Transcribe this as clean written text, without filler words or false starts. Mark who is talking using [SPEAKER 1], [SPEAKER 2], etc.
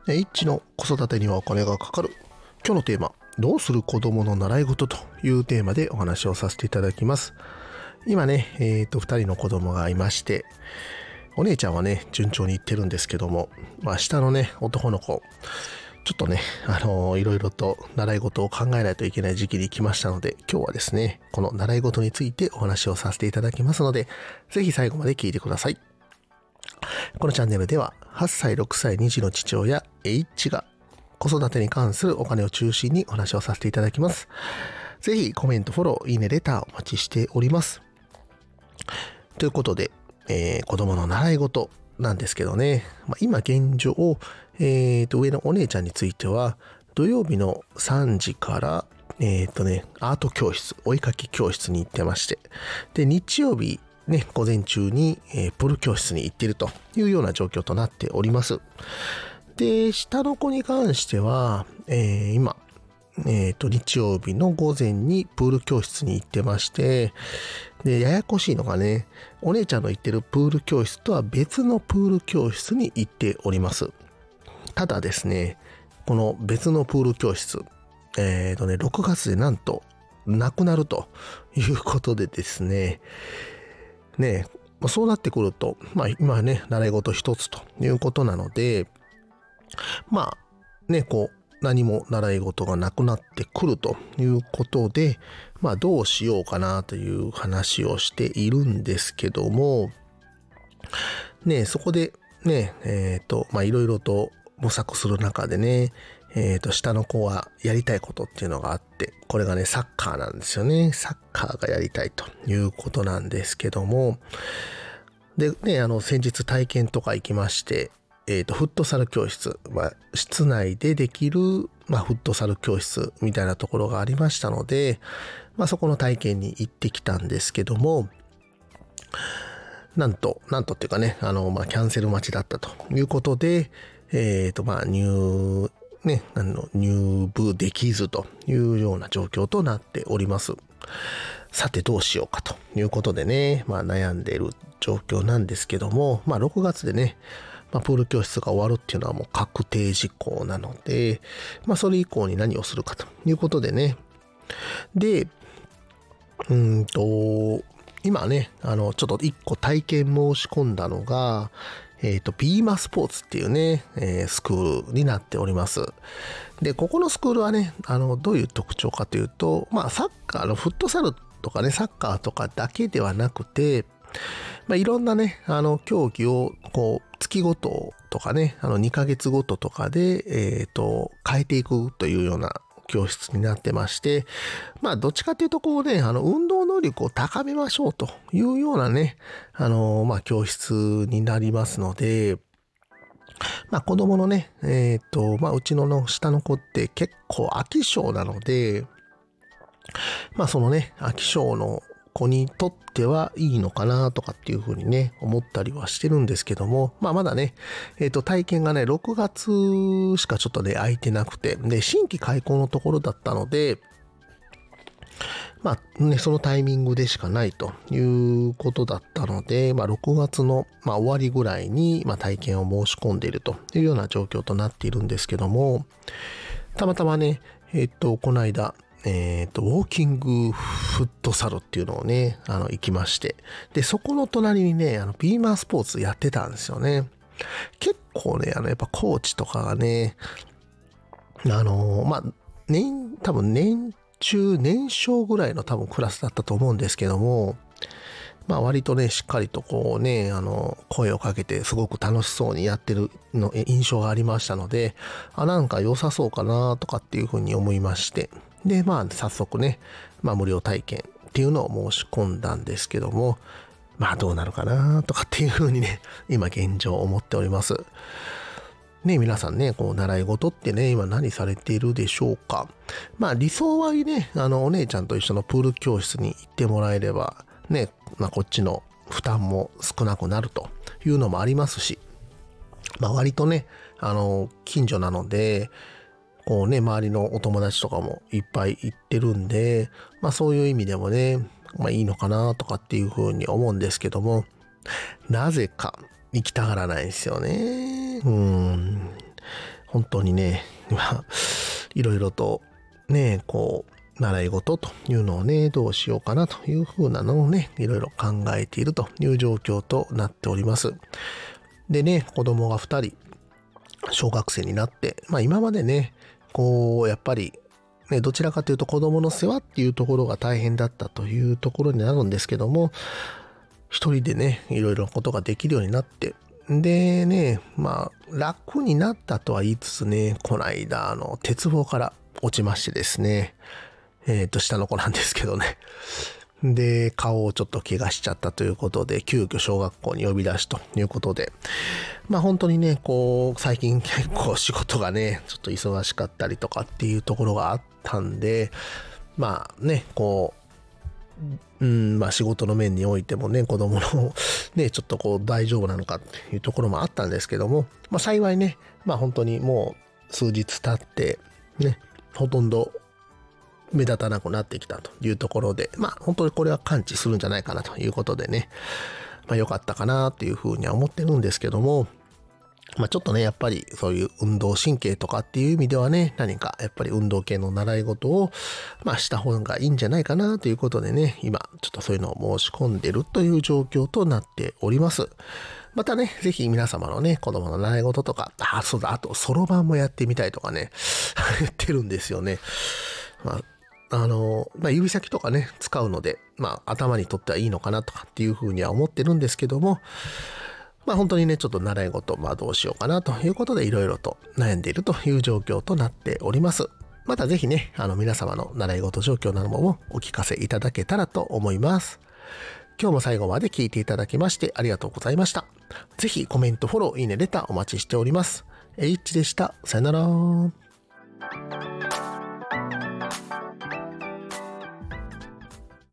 [SPEAKER 1] H の子育てにはお金がかかる。今日のテーマ、どうする子供の習い事というテーマでお話をさせていただきます。今ね、2人の子供がいまして、お姉ちゃんはね、順調にいってるんですけども、下のね、男の子、ちょっとね、いろいろと習い事を考えないといけない時期に来ましたので、今日はですね、この習い事についてお話をさせていただきますので、ぜひ最後まで聞いてください。このチャンネルでは、8歳、6歳、2児の父親、H が子育てに関するお金を中心にお話をさせていただきます。ぜひコメント、フォロー、いいね、レターお待ちしております。ということで、子供の習い事なんですけどね、今現状、上のお姉ちゃんについては、土曜日の3時から、アート教室、お絵かき教室に行ってまして、で、日曜日、ね、午前中に、プール教室に行っているというような状況となっております。で、下の子に関しては、今、日曜日の午前にプール教室に行ってまして、で、ややこしいのがね、お姉ちゃんの行ってるプール教室とは別のプール教室に行っております。ただですね、この別のプール教室、6月でなんとなくなるということでですね、そうなってくると、今はね、習い事一つということなので、何も習い事がなくなってくるということで、どうしようかなという話をしているんですけども、そこでね、いろいろと模索する中でね、下の子はやりたいことっていうのがあって、これがね、サッカーなんですよね。サッカーがやりたいということなんですけども、でね、先日体験とか行きまして、フットサル教室、室内でできる、フットサル教室みたいなところがありましたので、そこの体験に行ってきたんですけども、なんとっていうかね、キャンセル待ちだったということで、入部できずというような状況となっております。さてどうしようかということでね、悩んでいる状況なんですけども、6月でね、プール教室が終わるっていうのはもう確定事項なので、それ以降に何をするかということでね。で、今ね、ちょっと一個体験申し込んだのが、ビーマスポーツっていうね、スクールになっております。で、ここのスクールはね、どういう特徴かというと、サッカーのフットサルとかね、サッカーとかだけではなくて、いろんなね、競技を、月ごととかね、2ヶ月ごととかで、変えていくというような教室になってまして、どっちかっていうと運動能力を高めましょうというようなね、教室になりますので、子供のね、うちの下の子って結構飽き性なので、そのね、飽き性の子にとってはいいのかなとかっていうふうにね、思ったりはしてるんですけども、まだね、体験がね、6月しかちょっとね、空いてなくて、で、新規開講のところだったので、そのタイミングでしかないということだったので、6月の、終わりぐらいに、体験を申し込んでいるというような状況となっているんですけども、たまたまね、この間、ウォーキングフットサルっていうのをね、行きまして。で、そこの隣にね、ビーマースポーツやってたんですよね。結構ね、やっぱコーチとかがね、多分年中年少ぐらいの多分クラスだったと思うんですけども、割とね、しっかりと声をかけてすごく楽しそうにやってるの印象がありましたので、なんか良さそうかなとかっていうふうに思いまして、で、早速ね、無料体験っていうのを申し込んだんですけども、どうなるかなとかっていうふうにね、今現状思っております。ね、皆さんね、習い事ってね、今何されているでしょうか。理想はね、お姉ちゃんと一緒のプール教室に行ってもらえれば、ね、こっちの負担も少なくなるというのもありますし、割とね、近所なので、周りのお友達とかもいっぱい行ってるんで、そういう意味でもね、いいのかなとかっていうふうに思うんですけども、なぜか行きたがらないんですよね。 本当にね、いろいろとね、こう、習い事というのをね、どうしようかなというふうなのをね、いろいろ考えているという状況となっております。でね、子供が2人、小学生になって、今までね、こう、やっぱり、ね、どちらかというと子供の世話っていうところが大変だったというところになるんですけども、一人でね、いろいろなことができるようになって、でね、楽になったとは言いつつね、この間、鉄棒から落ちましてですね、下の子なんですけどね。で、顔をちょっと怪我しちゃったということで、急遽小学校に呼び出しということで、本当にね、こう、最近結構仕事がね、ちょっと忙しかったりとかっていうところがあったんで、こう、仕事の面においてもね、子供のね、ちょっとこう大丈夫なのかっていうところもあったんですけども、幸いね、本当にもう数日経って、ね、ほとんど目立たなくなってきたというところで、本当にこれは完治するんじゃないかなということでね、良かったかなっていうふうには思ってるんですけども、ちょっとね、やっぱりそういう運動神経とかっていう意味ではね、何かやっぱり運動系の習い事を、した方がいいんじゃないかなということでね、今、ちょっとそういうのを申し込んでるという状況となっております。またね、ぜひ皆様のね、子供の習い事とか、そうだ、あと、そろばんもやってみたいとかね、言ってるんですよね。指先とかね、使うので、頭にとってはいいのかなとかっていうふうには思ってるんですけども、本当にね、ちょっと習い事、どうしようかなということでいろいろと悩んでいるという状況となっております。またぜひね、皆様の習い事状況などもお聞かせいただけたらと思います。今日も最後まで聞いていただきましてありがとうございました。ぜひコメント、フォロー、いいね、レターお待ちしております。H でした。さよなら。